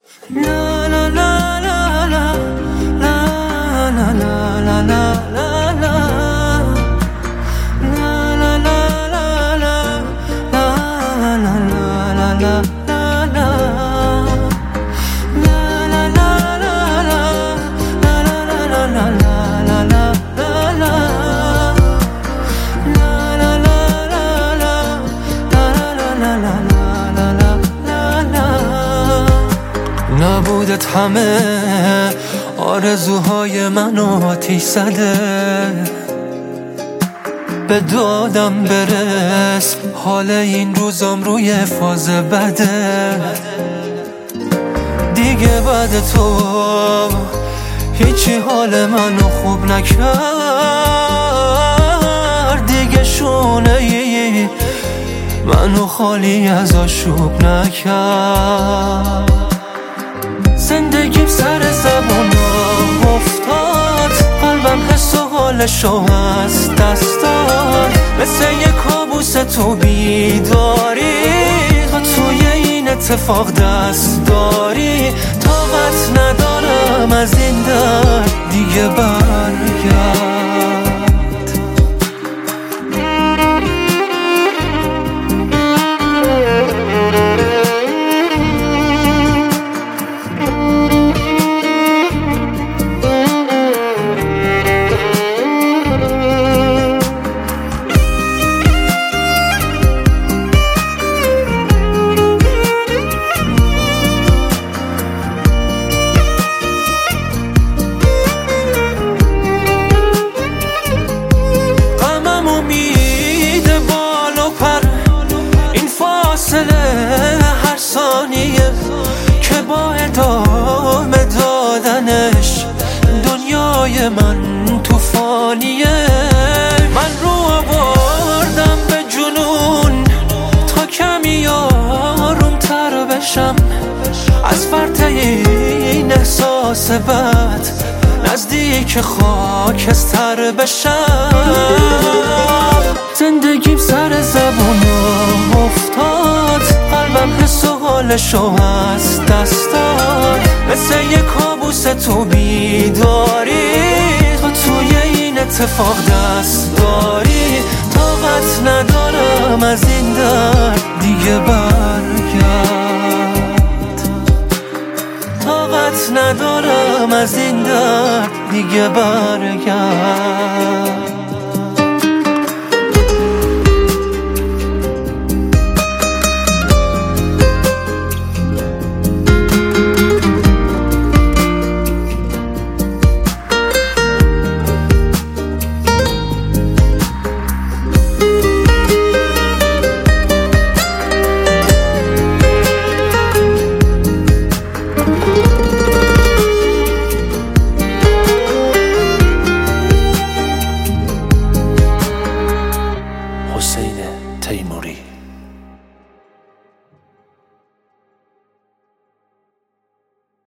La la la la la la la la la la la la نبودت همه آرزوهای منو آتیش زده، به دادم برس حال این روزام روی فاز بده. دیگه بعد تو هیچی حال منو خوب نکرد، دیگه شونه ای منو خالی از آشوب نکرد. زندگیم سر زبونم افتاد، قلبم حس و حالشو از دست داد، مثل یه کابوس تو بیداری، تو توی این اتفاق دست داری. طاقت ندارم از این درد دیگه برگرد. هر ثانیه که با ادامه دادنش دنیای من توفانیه. من رو آوردم به جنون تا کمی آرومتر بشم، از فرط این احساس بد نزدیک خاکستر بشم. زندگیم سر زبونم افتاد، قلبم حس و حالشو از دست داد، مثل یه کابوس تو بیداری، تو توی این اتفاق دست داری. طاقت ندارم از این درد دیگه برگرد. طاقت ندارم از این درد دیگه برگرد.